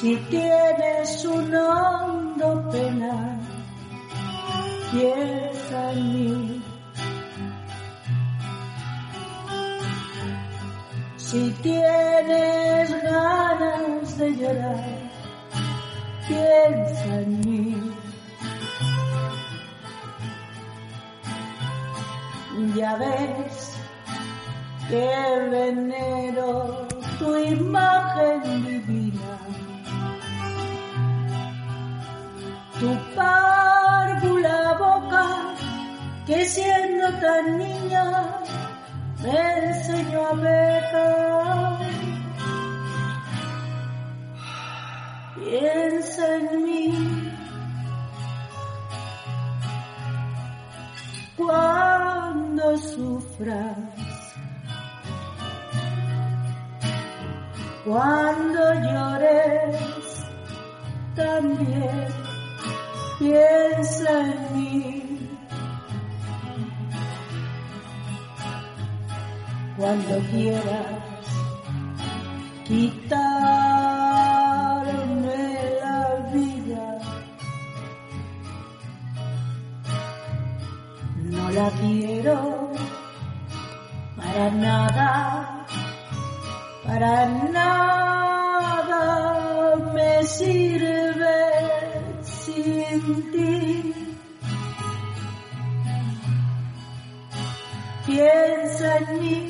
Si tienes un hondo pena, piensa en mí. Si tienes ganas de llorar, piensa en mí. Ya ves que venero tu imagen divina, tu párvula boca que siendo tan niña me enseñó a pecar. Piensa en mí cuando sufras, cuando llores, también piensa en mí. Cuando quieras quitarme la vida, no la quiero para nada, para nada me sirve sin ti. Piensa en mí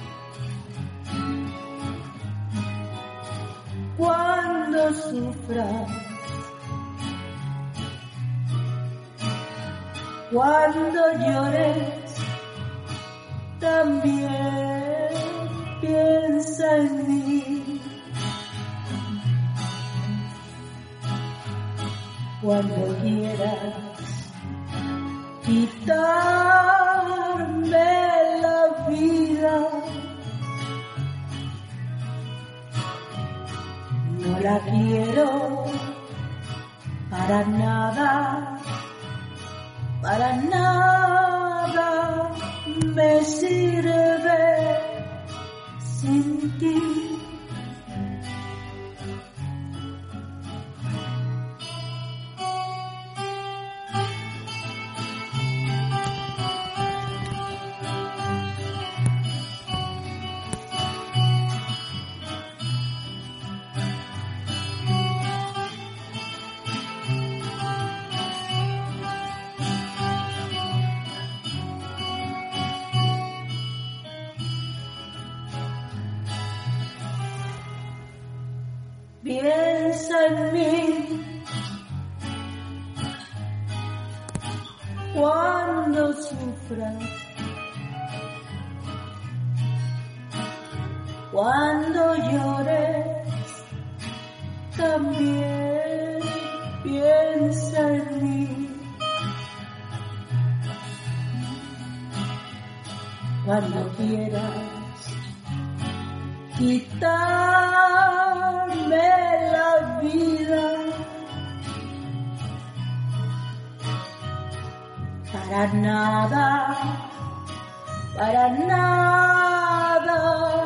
cuando sufras, cuando llores, también piensa en mí. Cuando quieras quitarme la vida, no la quiero para nada, para nada me sirve sin ti. Piensa en mí cuando sufras, cuando llores, también piensa en mí. Cuando quieras quitarme la vida, para nada